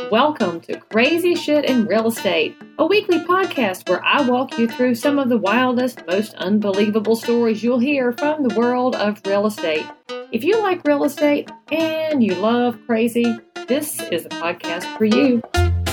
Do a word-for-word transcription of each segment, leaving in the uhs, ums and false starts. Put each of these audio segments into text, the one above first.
Welcome to Crazy Shit in Real Estate, a weekly podcast where I walk you through some of the wildest, most unbelievable stories you'll hear from the world of real estate. If you like real estate and you love crazy, this is the podcast for you.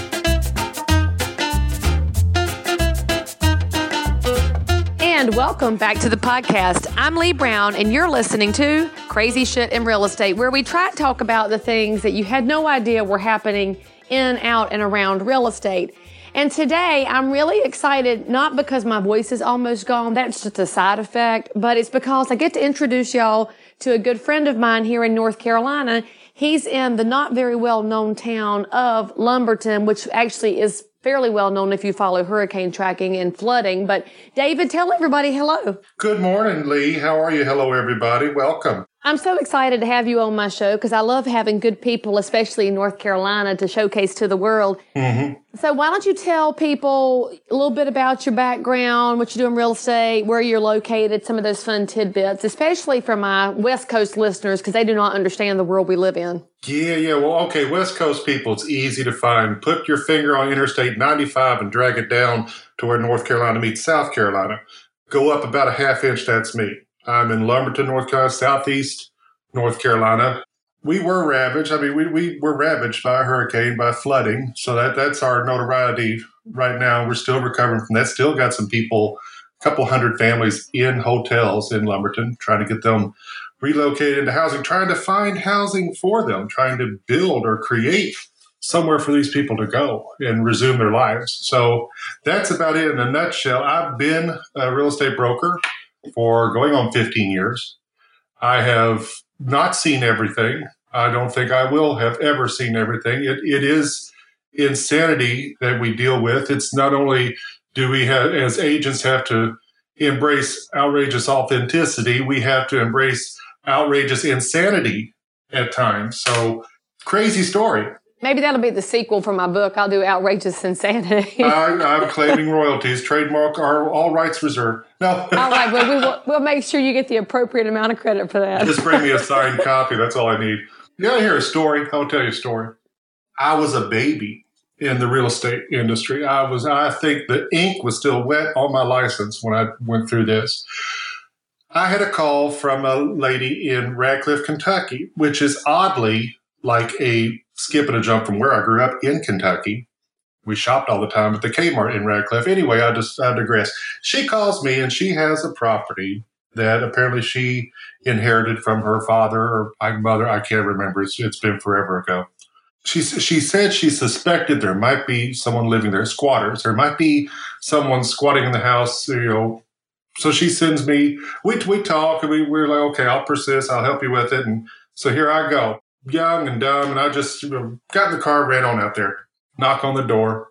And welcome back to the podcast. I'm Lee Brown, and you're listening to Crazy Shit in Real Estate, where we try to talk about the things that you had no idea were happening in, out, and around real estate. And today, I'm really excited, not because my voice is almost gone, that's just a side effect, but it's because I get to introduce y'all to a good friend of mine here in North Carolina. He's in the not very well-known town of Lumberton, which actually is fairly well known if you follow hurricane tracking and flooding. But David, tell everybody hello. Good morning, Lee. How are you? Hello, everybody. Welcome. I'm so excited to have you on my show because I love having good people, especially in North Carolina, to showcase to the world. Mm-hmm. So why don't you tell people a little bit about your background, what you do in real estate, where you're located, some of those fun tidbits, especially for my West Coast listeners because they do not understand the world we live in. Yeah, yeah. Well, okay, West Coast people, it's easy to find. Put your finger on Interstate ninety-five and drag it down to where North Carolina meets South Carolina. Go up about a half inch, that's me. I'm in Lumberton, North Carolina, southeast North Carolina. We were ravaged. I mean, we, we were ravaged by a hurricane, by flooding. So that that's our notoriety right now. We're still recovering from that. Still got some people, a couple hundred families in hotels in Lumberton, trying to get them relocated into housing, trying to find housing for them, trying to build or create somewhere for these people to go and resume their lives. So that's about it in a nutshell. I've been a real estate broker for going on fifteen years. I have not seen everything. I don't think I will have ever seen everything. It, it is insanity that we deal with. It's not only do we have, as agents, have to embrace outrageous authenticity, we have to embrace outrageous insanity at times. So, crazy story. Maybe that'll be the sequel for my book. I'll do Outrageous Insanity. I, I'm claiming royalties. Trademark are all rights reserved. No. All right, well, we will, we'll make sure you get the appropriate amount of credit for that. Just bring me a signed copy. That's all I need. You want to hear a story? I'll tell you a story. I was a baby in the real estate industry. I was. I think the ink was still wet on my license when I went through this. I had a call from a lady in Radcliffe, Kentucky, which is oddly like a skip and a jump from where I grew up in Kentucky. We shopped all the time at the Kmart in Radcliffe. Anyway, I just I digress. She calls me and she has a property that apparently she inherited from her father or my mother. I can't remember. It's, it's been forever ago. She, she said she suspected there might be someone living there, squatters. There might be someone squatting in the house, you know. So she sends me, we we talk, and we, we're like, okay, I'll persist. I'll help you with it. And so here I go, young and dumb. And I just you know, got in the car, ran on out there, knock on the door.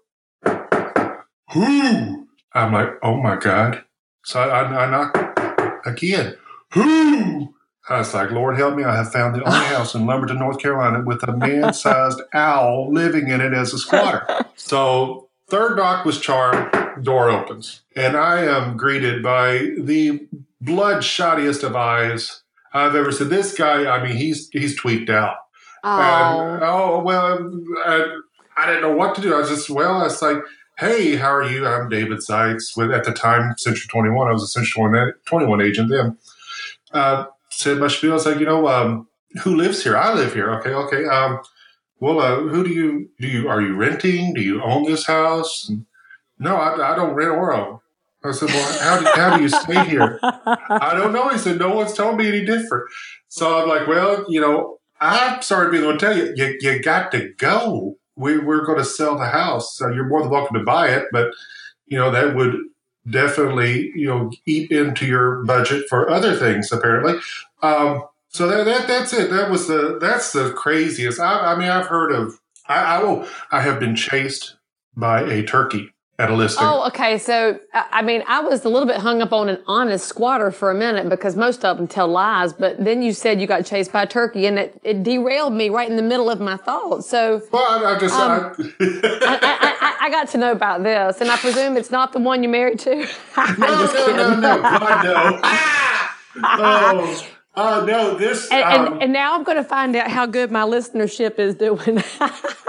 Who? I'm like, oh, my God. So I, I, I knock again. Who? I was like, Lord help me, I have found the only house in Lumberton, North Carolina with a man-sized owl living in it as a squatter. So third knock was charmed, door opens. And I am greeted by the bloodshottiest of eyes I've ever seen. This guy, I mean, he's he's tweaked out. Oh, and, oh well, I, I didn't know what to do. I was just, well, I was like, hey, how are you? I'm David Sykes. With, at the time, Century twenty-one, I was a Century twenty-one agent then. Uh, said my spiel. I was like, you know, um, who lives here? I live here. Okay, okay. Um, well, uh, who do you, do you, are you renting? Do you own this house? And, no, I, I don't rent or own. I said, well, how do, how do you stay here? I don't know. He said, no one's telling me any different. So I'm like, well, you know, I'm sorry to be the one to tell you, you, you got to go. We, we're going to sell the house. So you're more than welcome to buy it. But, you know, that would definitely, you know, eat into your budget for other things, apparently. Um, so that, that that's it. That was the, that's the craziest. I, I mean, I've heard of, I, I will, I have been chased by a turkey at a listing. Oh, okay. So, I mean, I was a little bit hung up on an honest squatter for a minute because most of them tell lies. But then you said you got chased by a turkey, and it, it derailed me right in the middle of my thoughts. So, well, I, I just, um, I, I, I, I got to know about this, and I presume it's not the one you're married to. no, no, no, no, God, no. Oh, oh, no, this. And, um, and, and now I'm going to find out how good my listenership is doing.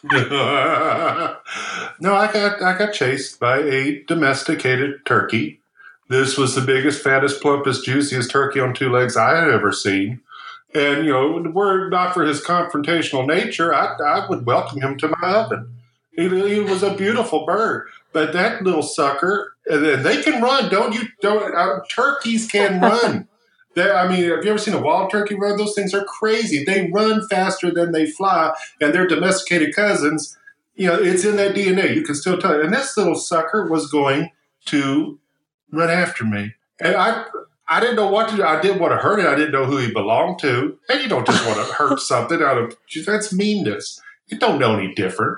No, I got I got chased by a domesticated turkey. This was the biggest, fattest, plumpest, juiciest turkey on two legs I had ever seen. And, you know, were it not for his confrontational nature, I, I would welcome him to my oven. He, he was a beautiful bird. But that little sucker, and then they can run. Don't you? Don't uh, turkeys can run. They, I mean, have you ever seen a wild turkey run? Those things are crazy. They run faster than they fly, and their domesticated cousins, you know, it's in that D N A. You can still tell. And this little sucker was going to run after me. And I I didn't know what to do. I didn't want to hurt it. I didn't know who he belonged to. And you don't just want to hurt something out of, that's meanness. You don't know any different.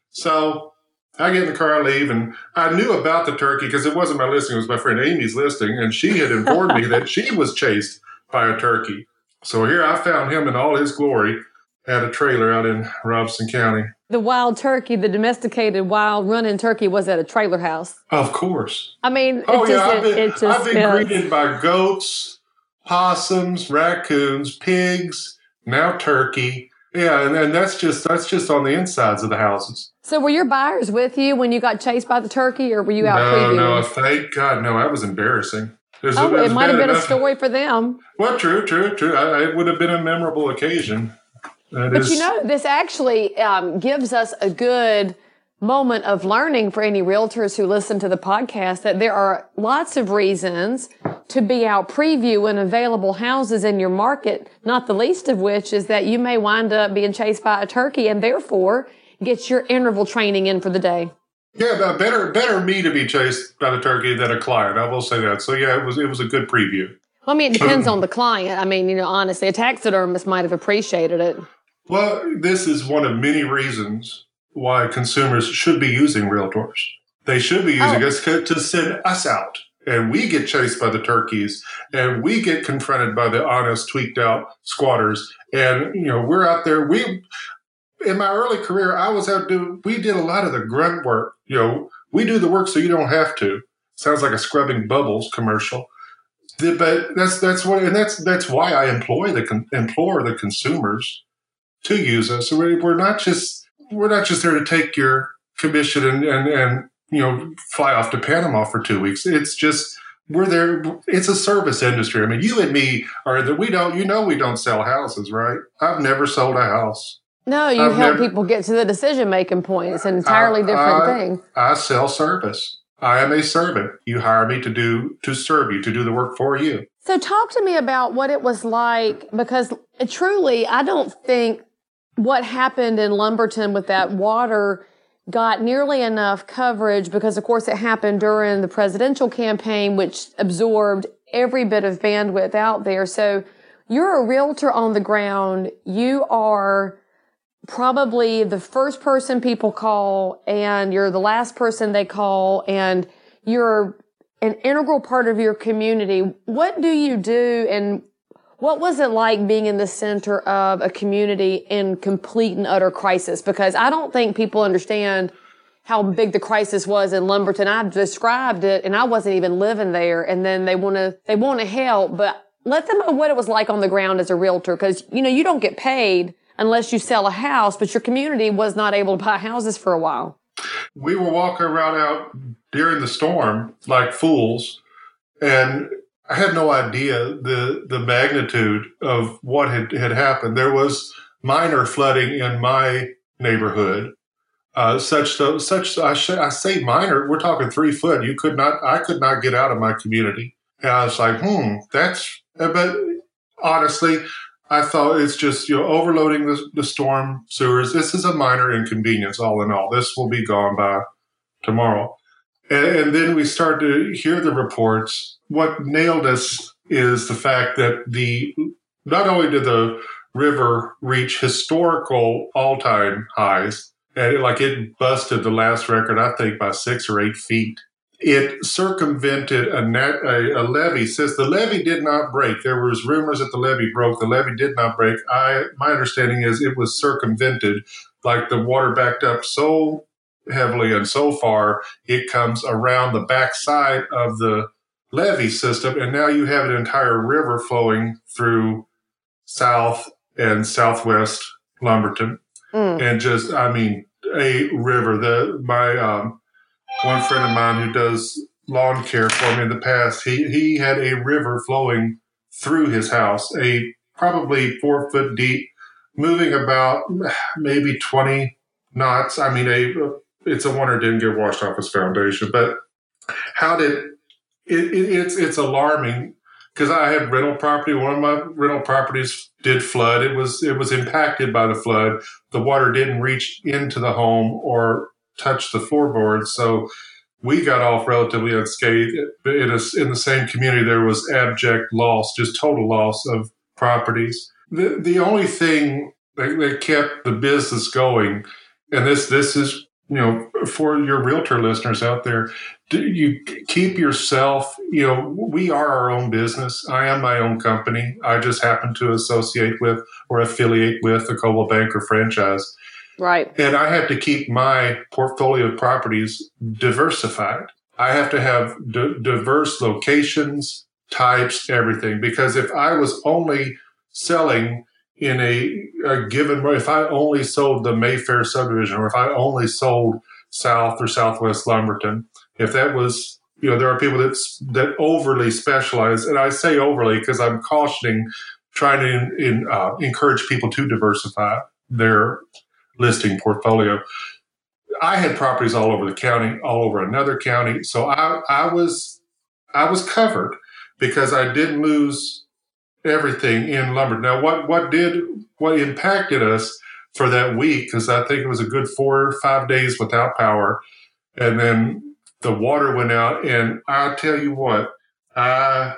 So I get in the car, I leave, and I knew about the turkey because it wasn't my listing. It was my friend Amy's listing, and she had informed me that she was chased by a turkey. So here I found him in all his glory at a trailer out in Robeson County. The wild turkey, the domesticated wild running turkey was at a trailer house. Of course. I mean, it oh, just, yeah, I've it, been, it just I've been uh, greeted by goats, possums, raccoons, pigs, now turkey. Yeah, and, and that's just that's just on the insides of the houses. So were your buyers with you when you got chased by the turkey, or were you out no, previewing? No, no, thank God, no, that was embarrassing. It, was, oh, it, it might have been enough. a story for them. Well, true, true, true. I, it would have been a memorable occasion. That but is, you know, this actually um, gives us a good moment of learning for any realtors who listen to the podcast that there are lots of reasons to be out previewing available houses in your market, not the least of which is that you may wind up being chased by a turkey and therefore get your interval training in for the day. Yeah, but better better me to be chased by the turkey than a client. I will say that. So yeah, it was it was a good preview. Well, I mean, it depends on the client. I mean, you know, honestly, a taxidermist might have appreciated it. Well, this is one of many reasons why consumers should be using realtors. They should be using oh. us to send us out. And we get chased by the turkeys, and we get confronted by the honest, tweaked out squatters. And, you know, we're out there. We, in my early career, I was out doing, we did a lot of the grunt work. You know, we do the work so you don't have to. Sounds like a Scrubbing Bubbles commercial. The, but that's, that's what, and that's, that's why I employ the, con, implore the consumers to use us. So we're, we're not just, we're not just there to take your commission and, and, and, you know, fly off to Panama for two weeks. It's just, we're there. It's a service industry. I mean, you and me are that we don't, you know, we don't sell houses, right? I've never sold a house. No, you I've help never, people get to the decision-making point. It's an entirely I, different I, thing. I sell service. I am a servant. You hire me to do, to serve you, to do the work for you. So talk to me about what it was like, because truly, I don't think what happened in Lumberton with that water got nearly enough coverage because, of course, it happened during the presidential campaign, which absorbed every bit of bandwidth out there. So you're a realtor on the ground. You are probably the first person people call, and you're the last person they call, and you're an integral part of your community. What do you do, and what was it like being in the center of a community in complete and utter crisis? Because I don't think people understand how big the crisis was in Lumberton. I've described it, and I wasn't even living there. And then they want to they want to help, but let them know what it was like on the ground as a realtor. Because you know you don't get paid unless you sell a house, but your community was not able to buy houses for a while. We were walking around out during the storm like fools, and I had no idea the the magnitude of what had, had happened. There was minor flooding in my neighborhood. Uh, such so, such I, sh- I say minor. We're talking three foot. You could not. I could not get out of my community. And I was like, hmm, that's. But honestly, I thought it's just you know overloading the, the storm sewers. This is a minor inconvenience. All in all, this will be gone by tomorrow. And, and then we start to hear the reports. What nailed us is the fact that the not only did the river reach historical all-time highs, and it, like it busted the last record, I think, by six or eight feet. It circumvented a, net, a, a levee. Says the levee did not break. There was rumors that the levee broke. The levee did not break. I my understanding is it was circumvented, like the water backed up so heavily and so far, it comes around the backside of the levee system, and now you have an entire river flowing through south and southwest Lumberton. Mm. And just, I mean, a river. The my um, one friend of mine who does lawn care for me in the past, he he had a river flowing through his house, a probably four foot deep, moving about maybe twenty knots. I mean, a it's a wonder it didn't get washed off his foundation. But how did it, it it's it's alarming because I had rental property. One of my rental properties did flood. It was it was impacted by the flood. The water didn't reach into the home or touch the floorboards, so we got off relatively unscathed. In, a, in the same community, there was abject loss, just total loss of properties. The the only thing that, that kept the business going, and this this is you know for your realtor listeners out there, do you keep yourself. You know, we are our own business. I am my own company. I just happen to associate with or affiliate with the Coldwell Banker franchise. Right. And I have to keep my portfolio of properties diversified. I have to have d- diverse locations, types, everything. Because if I was only selling in a, a given, if I only sold the Mayfair subdivision, or if I only sold South or Southwest Lumberton, if that was, you know, there are people that that overly specialize, and I say overly because I'm cautioning, trying to in, in, uh, encourage people to diversify their listing portfolio. I had properties all over the county, all over another county. So I, I was, I was covered because I didn't lose everything in lumber. Now, what, what did, what impacted us for that week, because I think it was a good four or five days without power. And then the water went out. And I tell you what, I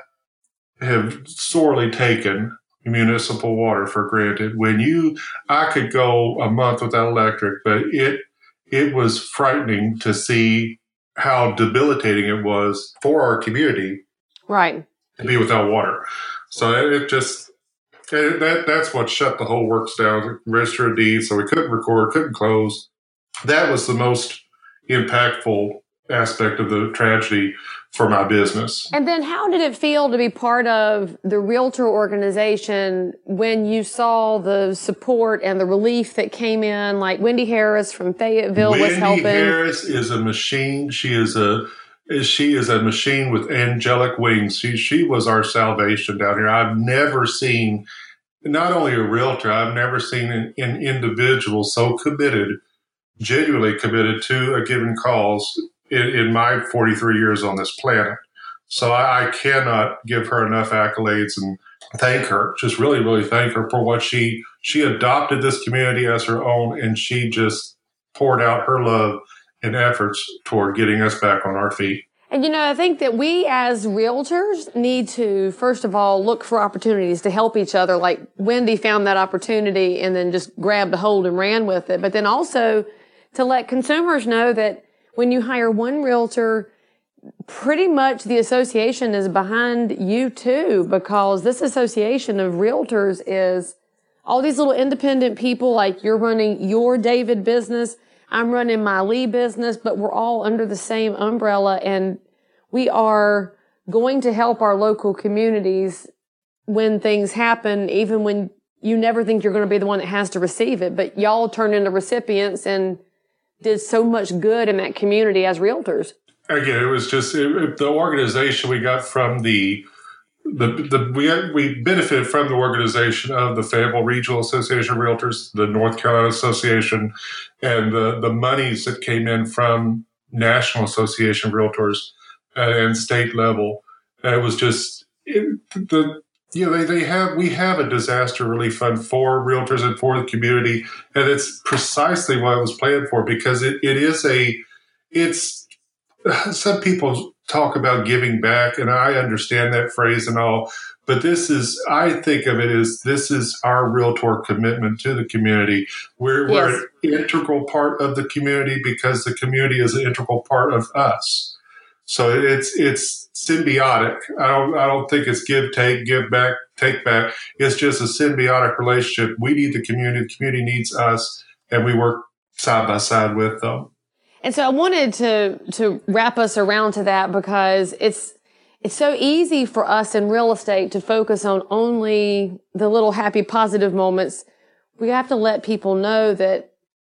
have sorely taken municipal water for granted. When you, I could go a month without electric, but it, it was frightening to see how debilitating it was for our community. Right. To be without water. So it just, it, that, that's what shut the whole works down, register of deeds. So we couldn't record, couldn't close. That was the most impactful aspect of the tragedy for my business. And then how did it feel to be part of the realtor organization when you saw the support and the relief that came in, like Wendy Harris from Fayetteville Wendy was helping? Wendy Harris is a machine. She is a she is a machine with angelic wings. She she was our salvation down here. I've never seen, not only a realtor, I've never seen an, an individual so committed, genuinely committed to a given cause in, in my forty-three years on this planet. So I, I cannot give her enough accolades and thank her, just really, really thank her for what she, she adopted this community as her own, and she just poured out her love and efforts toward getting us back on our feet. And, you know, I think that we as realtors need to, first of all, look for opportunities to help each other. Like Wendy found that opportunity and then just grabbed a hold and ran with it. But then also to let consumers know that when you hire one realtor, pretty much the association is behind you too, because this association of realtors is all these little independent people, like you're running your David business, I'm running my Lee business, but we're all under the same umbrella, and we are going to help our local communities when things happen, even when you never think you're going to be the one that has to receive it. But y'all turned into recipients and did so much good in that community as realtors. Again, it was just it, it, the organization we got from the The, the, we we benefited from the organization of the Fayetteville Regional Association of Realtors, the North Carolina Association, and the, the monies that came in from National Association of Realtors and state level. It was just it, the you know they, they have we have a disaster relief fund for realtors and for the community, and it's precisely what it was planned for, because it, it is a it's some people talk about giving back, and I understand that phrase and all, but this is, I think of it as this is our realtor commitment to the community. We're, yes. we're an integral part of the community because the community is an integral part of us. So it's it's symbiotic. I don't I don't think it's give, take, give back, take back. It's just a symbiotic relationship. We need the community, the community needs us, and we work side by side with them. And so I wanted to, to wrap us around to that, because it's, it's so easy for us in real estate to focus on only the little happy, positive moments. We have to let people know that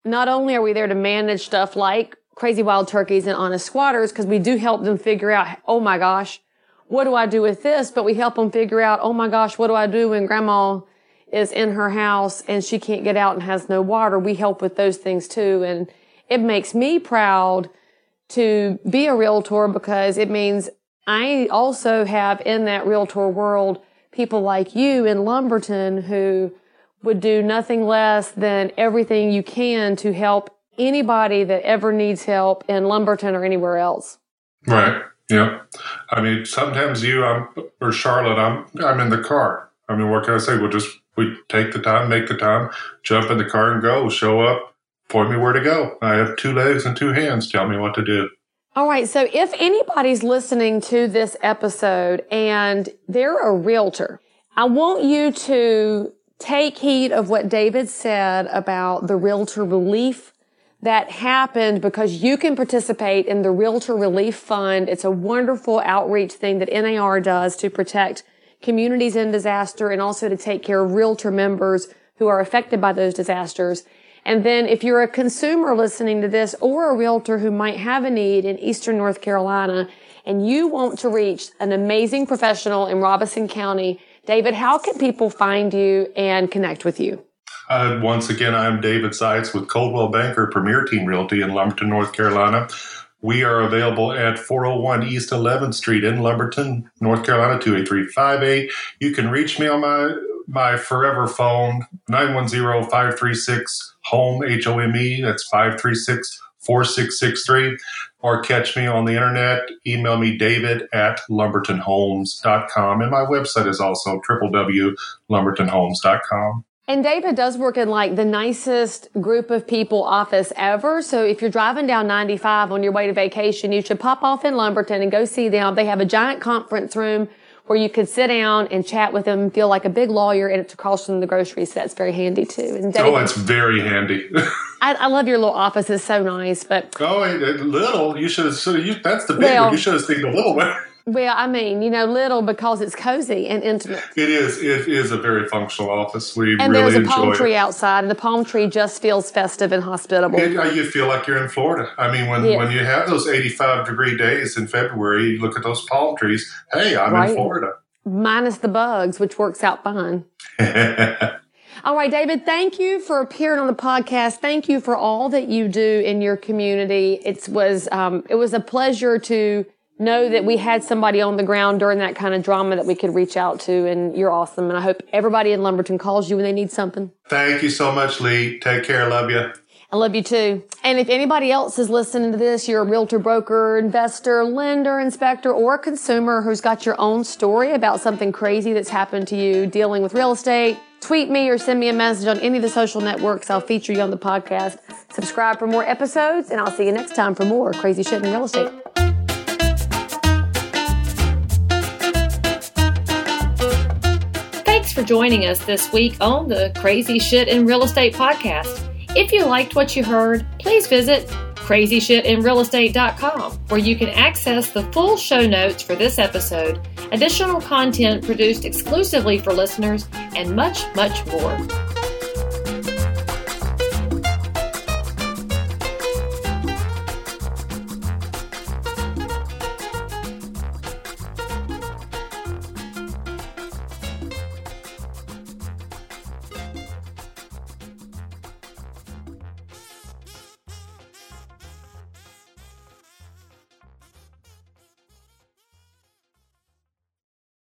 not only are we there to manage stuff like crazy wild turkeys and honest squatters, because we do help them figure out, oh my gosh, what do I do with this? But we help them figure out, oh my gosh, what do I do when grandma is in her house and she can't get out and has no water? We help with those things too. And it makes me proud to be a realtor because it means I also have in that realtor world people like you in Lumberton who would do nothing less than everything you can to help anybody that ever needs help in Lumberton or anywhere else. Right. Yeah. I mean, sometimes you I'm, or Charlotte, I'm I'm in the car. I mean, what can I say? We'll just we take the time, make the time, jump in the car and go. Show up, point me where to go. I have two legs and two hands. Tell me what to do. All right. So if anybody's listening to this episode and they're a realtor, I want you to take heed of what David said about the Realtor Relief that happened because you can participate in the Realtor Relief Fund. It's a wonderful outreach thing that N A R does to protect communities in disaster and also to take care of realtor members who are affected by those disasters. And then if you're a consumer listening to this or a realtor who might have a need in Eastern North Carolina and you want to reach an amazing professional in Robeson County, David, how can people find you and connect with you? Uh, once again, I'm David Seitz with Coldwell Banker Premier Team Realty in Lumberton, North Carolina. We are available at four oh one East eleventh Street in Lumberton, North Carolina, two eight three five eight. You can reach me on my my forever phone, nine one zero, five three six, HOME, H O M E. That's five three six, four six six three. Or catch me on the internet. Email me, david at lumberton homes dot com. And my website is also w w w dot lumberton homes dot com. And David does work in like the nicest group of people office ever. So if you're driving down ninety-five on your way to vacation, you should pop off in Lumberton and go see them. They have a giant conference room where you could sit down and chat with them, feel like a big lawyer, and it's across from the grocery, so that's very handy too. And David, oh, it's very handy. I, I love your little office; it's so nice. But oh, little, you should have. You, that's the big well, one. You should have stayed a little bit. Well, I mean, you know, little because it's cozy and intimate. It is. It is a very functional office. We and really there's a palm enjoy tree it. outside, and the palm tree just feels festive and hospitable. It, uh, you feel like you're in Florida. I mean, when, yes. when you have those eighty-five degree days in February, you look at those palm trees. Hey, I'm right. in Florida. Minus the bugs, which works out fine. All right, David, thank you for appearing on the podcast. Thank you for all that you do in your community. It was um, it was a pleasure to know that we had somebody on the ground during that kind of drama that we could reach out to, and you're awesome. And I hope everybody in Lumberton calls you when they need something. Thank you so much, Lee. Take care. Love you. I love you too. And if anybody else is listening to this, you're a realtor, broker, investor, lender, inspector, or a consumer who's got your own story about something crazy that's happened to you dealing with real estate, tweet me or send me a message on any of the social networks. I'll feature you on the podcast. Subscribe for more episodes, and I'll see you next time for more crazy shit in real estate. Thanks for joining us this week on the Crazy Shit in Real Estate podcast. If you liked what you heard, please visit crazy shit in real estate dot com, where you can access the full show notes for this episode, additional content produced exclusively for listeners, and much, much more.